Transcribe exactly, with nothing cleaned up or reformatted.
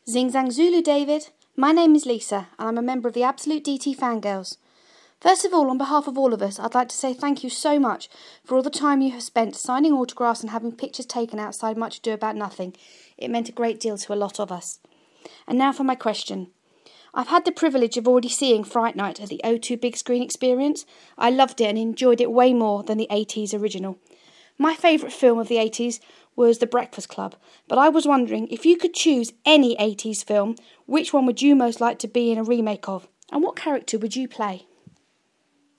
Zing Zang Zulu, David. My name is Lisa, and I'm a member of the Absolute D T Fangirls. First of all, on behalf of all of us, I'd like to say thank you so much for all the time you have spent signing autographs and having pictures taken outside Much Ado About Nothing. It meant a great deal to a lot of us. And now for my question. I've had the privilege of already seeing Fright Night at the O two Big Screen Experience. I loved it and enjoyed it way more than the eighties original. My favourite film of the eighties was The Breakfast Club, but I was wondering, if you could choose any eighties film, which one would you most like to be in a remake of, and what character would you play?